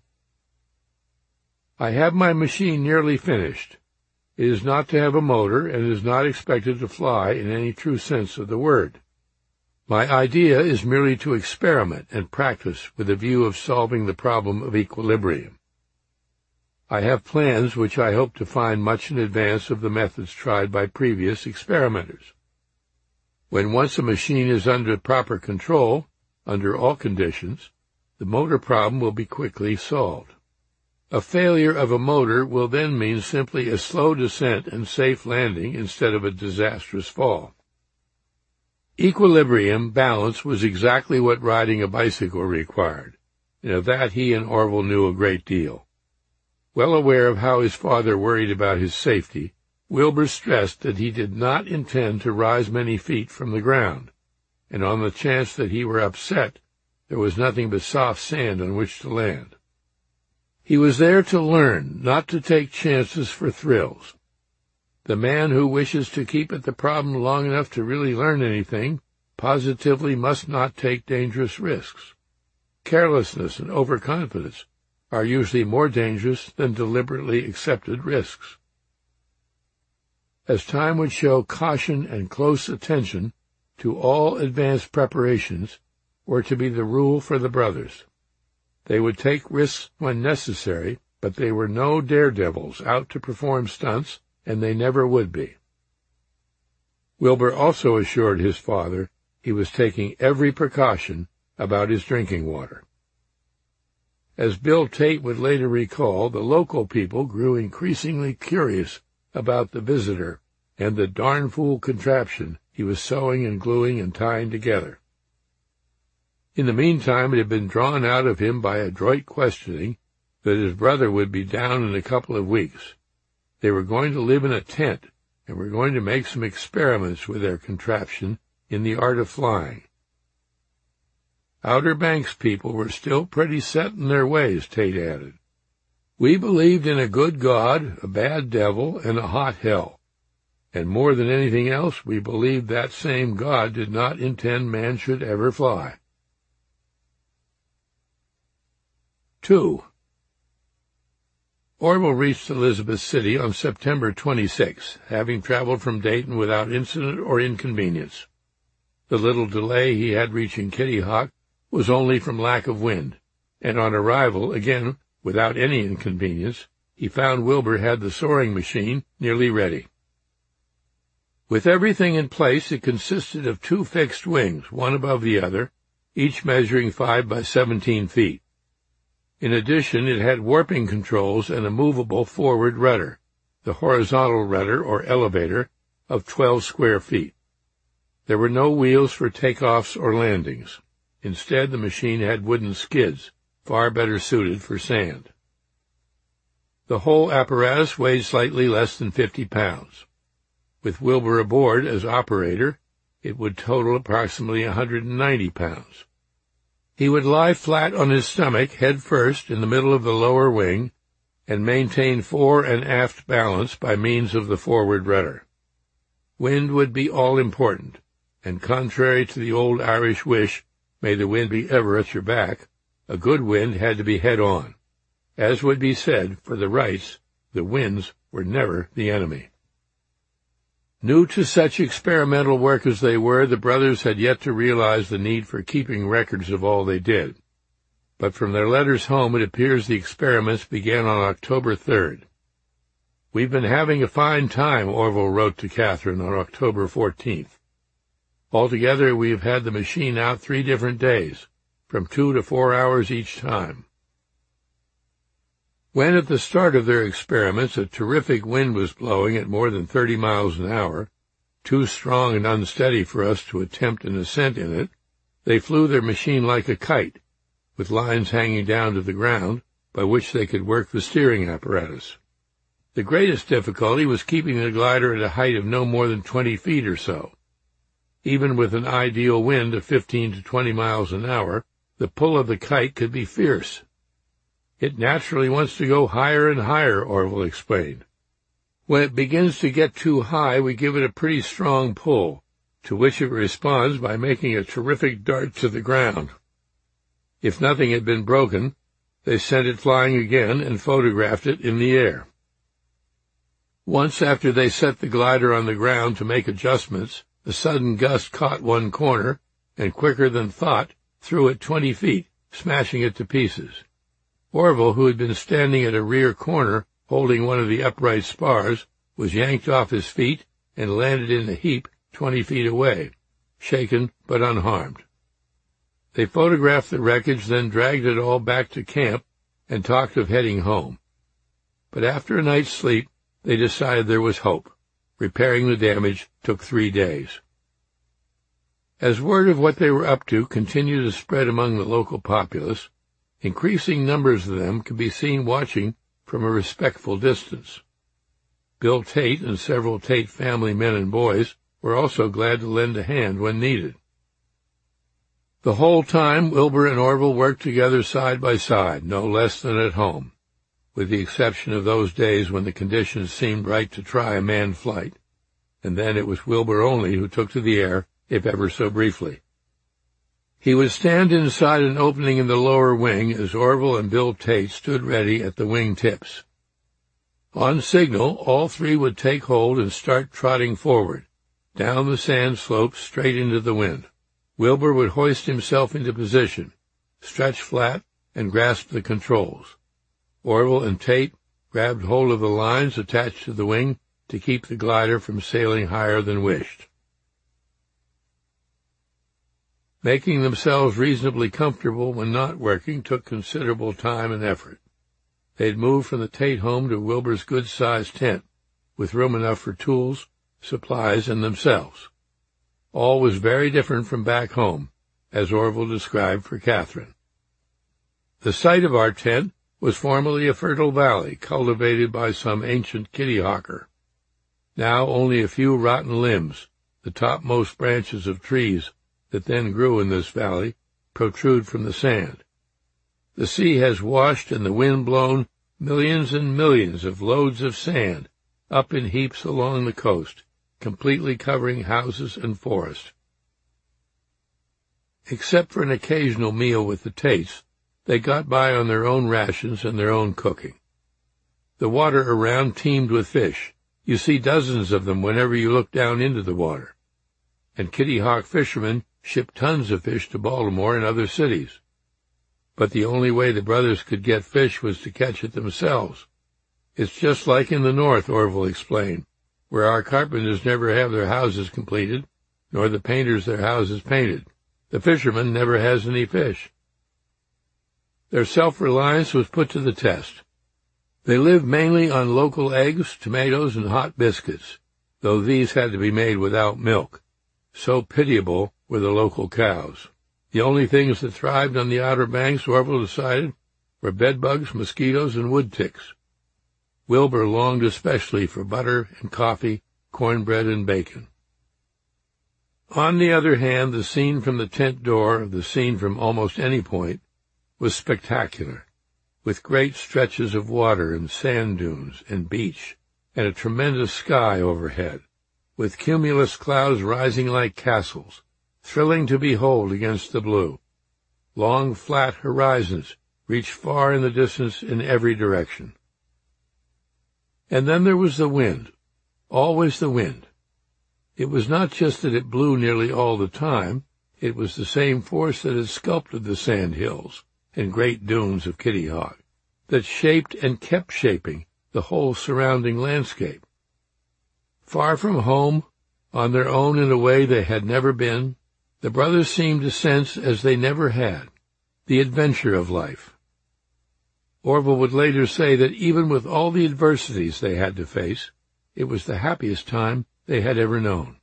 I have my machine nearly finished. It is not to have a motor, and is not expected to fly in any true sense of the word. My idea is merely to experiment and practice with a view of solving the problem of equilibrium. I have plans which I hope to find much in advance of the methods tried by previous experimenters. When once a machine is under proper control, under all conditions, the motor problem will be quickly solved. A failure of a motor will then mean simply a slow descent and safe landing instead of a disastrous fall. Equilibrium, balance, was exactly what riding a bicycle required, and of that he and Orville knew a great deal. Well aware of how his father worried about his safety, Wilbur stressed that he did not intend to rise many feet from the ground, and on the chance that he were upset, there was nothing but soft sand on which to land. He was there to learn, not to take chances for thrills. The man who wishes to keep at the problem long enough to really learn anything positively must not take dangerous risks. Carelessness and overconfidence are usually more dangerous than deliberately accepted risks. As time would show, caution and close attention to all advanced preparations were to be the rule for the brothers. They would take risks when necessary, but they were no daredevils out to perform stunts, and they never would be. Wilbur also assured his father he was taking every precaution about his drinking water. As Bill Tate would later recall, the local people grew increasingly curious about the visitor and the darn fool contraption he was sewing and gluing and tying together. In the meantime, it had been drawn out of him by adroit questioning that his brother would be down in a couple of weeks. They were going to live in a tent, and were going to make some experiments with their contraption in the art of flying. Outer Banks people were still pretty set in their ways, Tate added. We believed in a good God, a bad devil, and a hot hell. And more than anything else, we believed that same God did not intend man should ever fly. Two. Orville reached Elizabeth City on September twenty-sixth, having traveled from Dayton without incident or inconvenience. The little delay he had reaching Kitty Hawk was only from lack of wind, and on arrival, again without any inconvenience, he found Wilbur had the soaring machine nearly ready. With everything in place, it consisted of two fixed wings, one above the other, each measuring five by seventeen feet. In addition, it had warping controls and a movable forward rudder, the horizontal rudder or elevator, of twelve square feet. There were no wheels for takeoffs or landings. Instead, the machine had wooden skids, far better suited for sand. The whole apparatus weighed slightly less than fifty pounds. With Wilbur aboard as operator, it would total approximately one hundred ninety pounds. He would lie flat on his stomach, head first, in the middle of the lower wing, and maintain fore and aft balance by means of the forward rudder. Wind would be all-important, and contrary to the old Irish wish, "May the wind be ever at your back," a good wind had to be head-on. As would be said, for the Wrights, the winds were never the enemy. New to such experimental work as they were, the brothers had yet to realize the need for keeping records of all they did. But from their letters home it appears the experiments began on October third. "We've been having a fine time," Orville wrote to Catherine on October fourteenth. "Altogether we have had the machine out three different days, from two to four hours each time." When at the start of their experiments a terrific wind was blowing at more than thirty miles an hour, too strong and unsteady for us to attempt an ascent in it, they flew their machine like a kite, with lines hanging down to the ground, by which they could work the steering apparatus. The greatest difficulty was keeping the glider at a height of no more than twenty feet or so. Even with an ideal wind of fifteen to twenty miles an hour, the pull of the kite could be fierce. "It naturally wants to go higher and higher," Orville explained. "When it begins to get too high, we give it a pretty strong pull, to which it responds by making a terrific dart to the ground. If nothing had been broken, they sent it flying again and photographed it in the air. Once after they set the glider on the ground to make adjustments, a sudden gust caught one corner, and quicker than thought, threw it twenty feet, smashing it to pieces. Orville, who had been standing at a rear corner holding one of the upright spars, was yanked off his feet and landed in a heap twenty feet away, shaken but unharmed. They photographed the wreckage, then dragged it all back to camp and talked of heading home. But after a night's sleep, they decided there was hope. Repairing the damage took three days. As word of what they were up to continued to spread among the local populace, increasing numbers of them could be seen watching from a respectful distance. Bill Tate and several Tate family men and boys were also glad to lend a hand when needed. The whole time, Wilbur and Orville worked together side by side, no less than at home, with the exception of those days when the conditions seemed right to try a manned flight, and then it was Wilbur only who took to the air, if ever so briefly. He would stand inside an opening in the lower wing as Orville and Bill Tate stood ready at the wing tips. On signal, all three would take hold and start trotting forward, down the sand slope straight into the wind. Wilbur would hoist himself into position, stretch flat, and grasp the controls. Orville and Tate grabbed hold of the lines attached to the wing to keep the glider from sailing higher than wished. Making themselves reasonably comfortable when not working took considerable time and effort. They had moved from the Tate home to Wilbur's good-sized tent, with room enough for tools, supplies, and themselves. All was very different from back home, as Orville described for Catherine. The site of our tent was formerly a fertile valley cultivated by some ancient kittyhawker. Now only a few rotten limbs, the topmost branches of trees that then grew in this valley, protrude from the sand. The sea has washed and the wind blown millions and millions of loads of sand up in heaps along the coast, completely covering houses and forest. Except for an occasional meal with the Tates, they got by on their own rations and their own cooking. The water around teemed with fish. You see dozens of them whenever you look down into the water. And Kitty Hawk fishermen shipped tons of fish to Baltimore and other cities. But the only way the brothers could get fish was to catch it themselves. It's just like in the North, Orville explained, where our carpenters never have their houses completed, nor the painters their houses painted. The fisherman never has any fish. Their self-reliance was put to the test. They lived mainly on local eggs, tomatoes, and hot biscuits, though these had to be made without milk. So pitiable were the local cows. The only things that thrived on the Outer Banks, Orville decided, were bedbugs, mosquitoes, and wood ticks. Wilbur longed especially for butter and coffee, cornbread and bacon. On the other hand, the scene from the tent door, the scene from almost any point, was spectacular, with great stretches of water and sand dunes and beach, and a tremendous sky overhead, with cumulus clouds rising like castles, thrilling to behold against the blue. Long, flat horizons reached far in the distance in every direction. And then there was the wind, always the wind. It was not just that it blew nearly all the time, it was the same force that had sculpted the sand hills and great dunes of Kitty Hawk, that shaped and kept shaping the whole surrounding landscape. Far from home, on their own in a way they had never been, the brothers seemed to sense, as they never had, the adventure of life. Orville would later say that even with all the adversities they had to face, it was the happiest time they had ever known.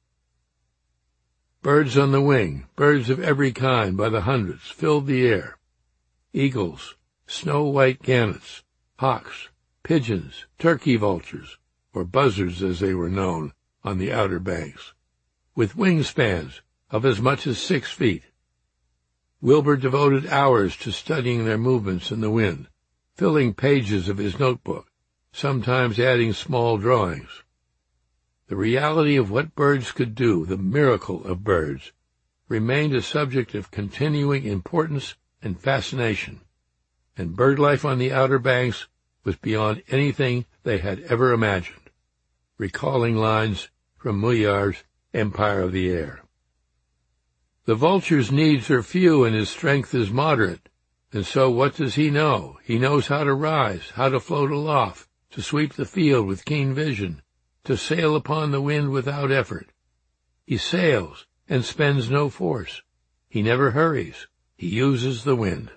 Birds on the wing, birds of every kind by the hundreds, filled the air. Eagles, snow-white gannets, hawks, pigeons, turkey vultures, or buzzards as they were known, on the Outer Banks, with wingspans of as much as six feet. Wilbur devoted hours to studying their movements in the wind, filling pages of his notebook, sometimes adding small drawings. The reality of what birds could do, the miracle of birds, remained a subject of continuing importance and fascination, and bird life on the Outer Banks was beyond anything they had ever imagined, recalling lines from Mouillard's Empire of the Air. The vulture's needs are few and his strength is moderate, and so what does he know? He knows how to rise, how to float aloft, to sweep the field with keen vision, to sail upon the wind without effort. He sails and spends no force. He never hurries. He uses the wind.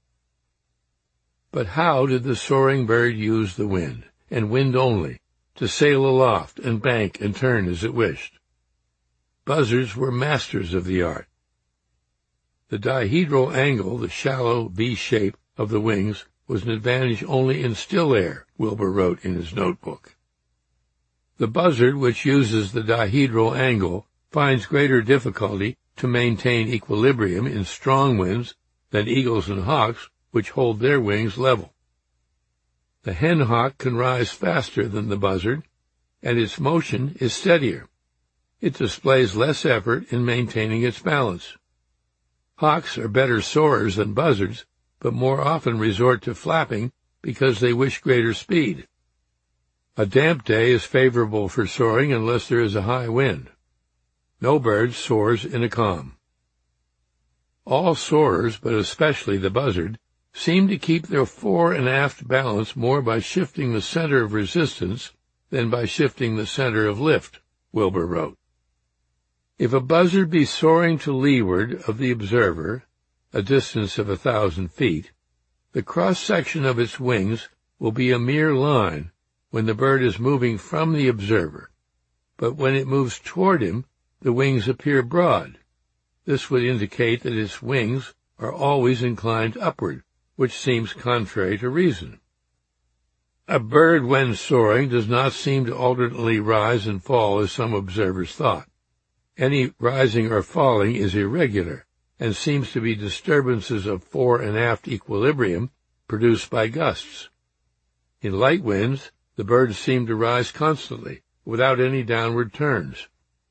But how did the soaring bird use the wind, and wind only, to sail aloft and bank and turn as it wished? Buzzards were masters of the art. The dihedral angle, the shallow V shape of the wings, was an advantage only in still air, Wilbur wrote in his notebook. The buzzard, which uses the dihedral angle, finds greater difficulty to maintain equilibrium in strong winds than eagles and hawks, which hold their wings level. The hen hawk can rise faster than the buzzard, and its motion is steadier. It displays less effort in maintaining its balance. Hawks are better soarers than buzzards, but more often resort to flapping because they wish greater speed. A damp day is favorable for soaring unless there is a high wind. No bird soars in a calm. All soarers, but especially the buzzard, seem to keep their fore and aft balance more by shifting the center of resistance than by shifting the center of lift, Wilbur wrote. If a buzzard be soaring to leeward of the observer, a distance of a thousand feet, the cross-section of its wings will be a mere line when the bird is moving from the observer, but when it moves toward him, the wings appear broad. This would indicate that its wings are always inclined upward, which seems contrary to reason. A bird, when soaring, does not seem to alternately rise and fall as some observers thought. Any rising or falling is irregular, and seems to be disturbances of fore and aft equilibrium produced by gusts. In light winds, the birds seem to rise constantly, without any downward turns.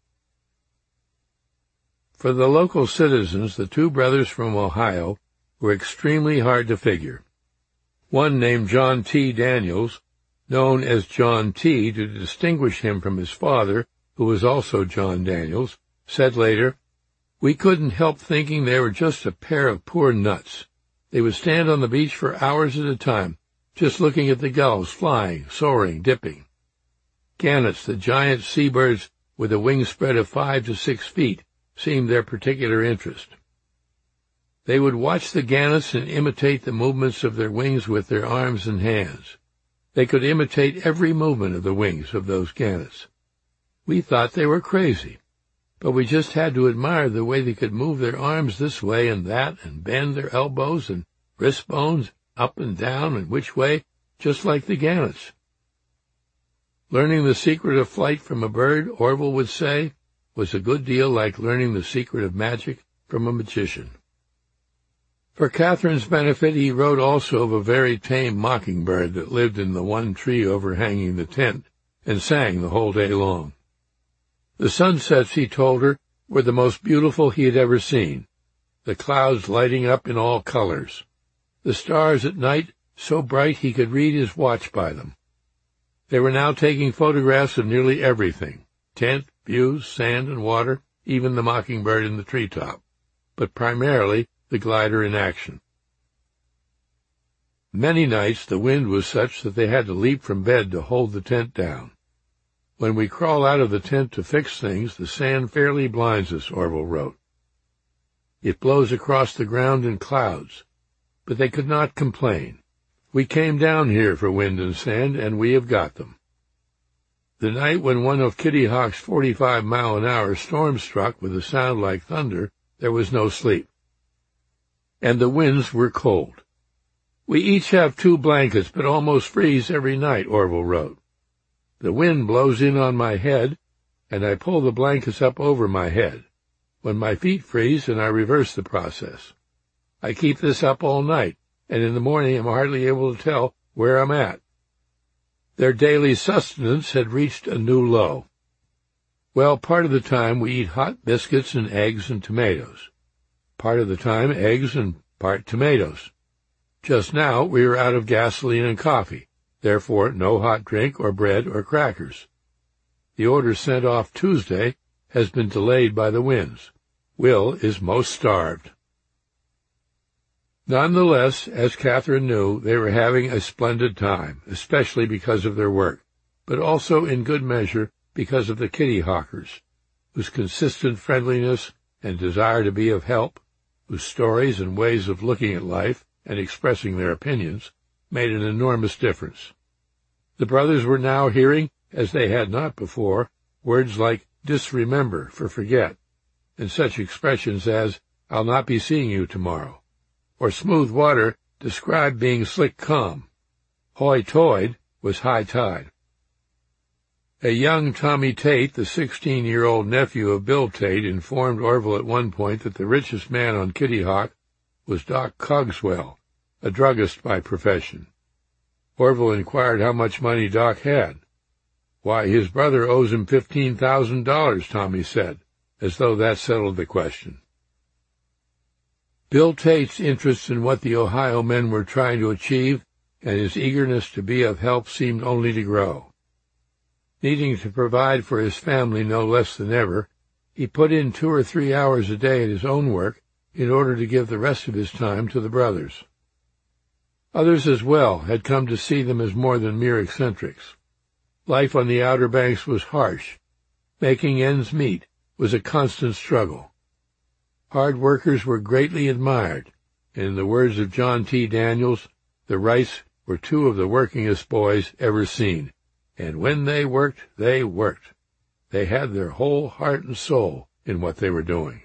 For the local citizens, the two brothers from Ohio were extremely hard to figure. One, named John T. Daniels, known as John T. to distinguish him from his father, who was also John Daniels, said later, "We couldn't help thinking they were just a pair of poor nuts. They would stand on the beach for hours at a time, just looking at the gulls flying, soaring, dipping. Gannets, the giant seabirds with a wingspread of five to six feet, seemed their particular interest. They would watch the gannets and imitate the movements of their wings with their arms and hands. They could imitate every movement of the wings of those gannets. We thought they were crazy, but we just had to admire the way they could move their arms this way and that and bend their elbows and wrist bones up and down and which way, just like the gannets." Learning the secret of flight from a bird, Orville would say, was a good deal like learning the secret of magic from a magician. For Catherine's benefit, he wrote also of a very tame mockingbird that lived in the one tree overhanging the tent and sang the whole day long. The sunsets, he told her, were the most beautiful he had ever seen, the clouds lighting up in all colors, the stars at night so bright he could read his watch by them. They were now taking photographs of nearly everything, tent, views, sand and water, even the mockingbird in the treetop, but primarily the glider in action. Many nights the wind was such that they had to leap from bed to hold the tent down. When we crawl out of the tent to fix things, the sand fairly blinds us, Orville wrote. It blows across the ground in clouds, but they could not complain. We came down here for wind and sand, and we have got them. The night when one of Kitty Hawk's forty-five mile an hour storms struck with a sound like thunder, there was no sleep. And the winds were cold. We each have two blankets, but almost freeze every night, Orville wrote. The wind blows in on my head, and I pull the blankets up over my head. When my feet freeze, and I reverse the process. I keep this up all night, and in the morning I'm hardly able to tell where I'm at. Their daily sustenance had reached a new low. Well, part of the time we eat hot biscuits and eggs and tomatoes. Part of the time eggs and part tomatoes. Just now we are out of gasoline and coffee, therefore no hot drink or bread or crackers. The order sent off Tuesday has been delayed by the winds. Will is most starved. Nonetheless, as Catherine knew, they were having a splendid time, especially because of their work, but also in good measure because of the Kitty Hawkers, whose consistent friendliness and desire to be of help, whose stories and ways of looking at life and expressing their opinions made an enormous difference. The brothers were now hearing, as they had not before, words like disremember for forget, and such expressions as, I'll not be seeing you tomorrow, or smooth water described being slick calm. Hoy-toid was high tide. A young Tommy Tate, the sixteen-year-old nephew of Bill Tate, informed Orville at one point that the richest man on Kitty Hawk was Doc Cogswell, a druggist by profession. Orville inquired how much money Doc had. Why, his brother owes him fifteen thousand dollars, Tommy said, as though that settled the question. Bill Tate's interest in what the Ohio men were trying to achieve and his eagerness to be of help seemed only to grow. Needing to provide for his family no less than ever, he put in two or three hours a day at his own work in order to give the rest of his time to the brothers. Others as well had come to see them as more than mere eccentrics. Life on the Outer Banks was harsh. Making ends meet was a constant struggle. Hard workers were greatly admired, and in the words of John T. Daniels, the Wrights were two of the workingest boys ever seen, and when they worked, they worked. They had their whole heart and soul in what they were doing.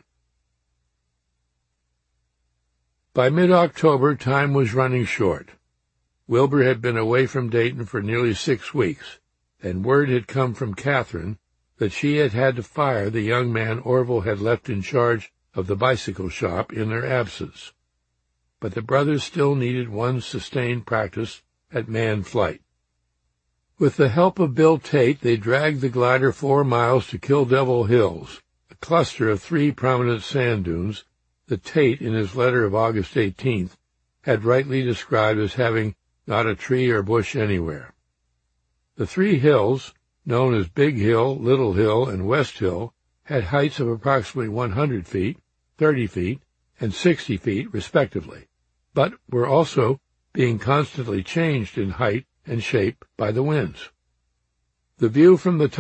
By mid-October, time was running short. Wilbur had been away from Dayton for nearly six weeks, and word had come from Catherine that she had had to fire the young man Orville had left in charge of the bicycle shop in their absence. But the brothers still needed one sustained practice at manned flight. With the help of Bill Tate, they dragged the glider four miles to Kill Devil Hills, a cluster of three prominent sand dunes that Tate, in his letter of August eighteenth, had rightly described as having not a tree or bush anywhere. The three hills, known as Big Hill, Little Hill, and West Hill, had heights of approximately one hundred feet, thirty feet, and sixty feet, respectively, but were also being constantly changed in height and shape by the winds. The view from the